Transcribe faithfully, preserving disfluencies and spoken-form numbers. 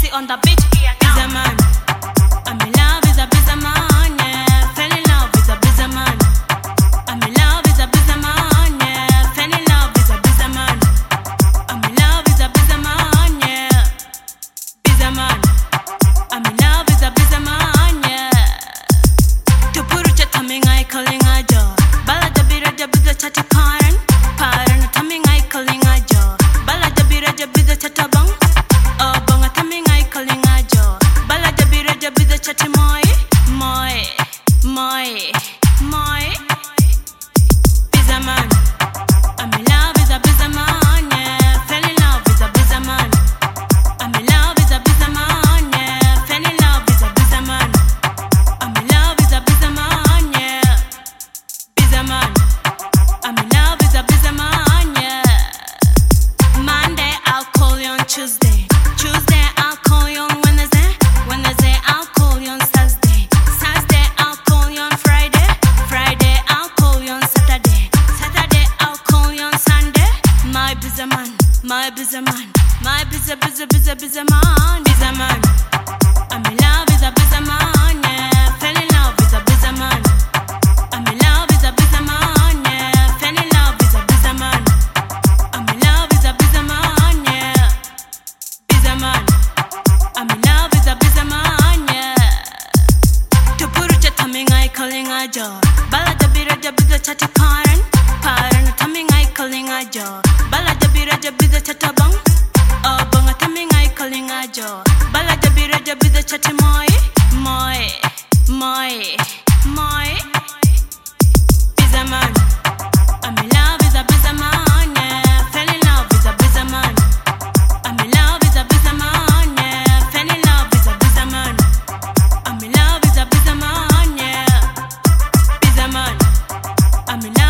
Foxy on the beat. Busy man. I'm in love with a busy man, yeah. Fell in love with a busy man. I'm in love with a busy man, yeah. Fell in love with a busy man. I'm in love with a busy man, yeah. Busy man. I'm in love with a busy man, yeah. To puru cha tami ngai calling a jo. Bala jabira jabida chati paran. Paran tami ngai calling a jo. Bala jabira jabida chata bang. Oh banga tami ngai calling a jo. Bala jabira jabida chati moi. Moi. Moi. Moi. Busy man. I'm in love with a busy man, yeah. Fell in love with a busy man. I'm in love with a busy man, yeah. Fell in love with a busy man. I'm in love with a busy man, yeah. Busy man. I'm in love with a busy man, yeah. Monday, I'll call you on Tuesday. Tuesday, I'll call you on Wednesday. Wednesday, I'll call you on Thursday. Thursday, I'll call you on Friday. Friday, I'll call you on Saturday. Saturday, I'll call you on Sunday. My busy man, my busy man, my busy, busy, busy, busy man, busy man. I'm in love with a busy man, yeah. Fell in love with a busy man. I'm in love with a busy man, yeah. Fell in love with a busy man. I'm in love with a busy man, yeah. Busy man. I'm in love with a busy man, yeah. To puru cha tami ngai calling a jo. Bala jabira jabida chati paran. Paran tami ngai calling a jo. Bala jabira jabida chata bang. Oh banga tami ngai calling a jo. Bala jabira jabida chati moi. Moi. Moi. Moi. Busy man. I'm in love with a busy man, yeah. Fell in love with a busy man. I'm in love with a busy man, yeah. Fell in love with a busy man. I'm in love with a busy man, yeah. Busy man. I'm in love.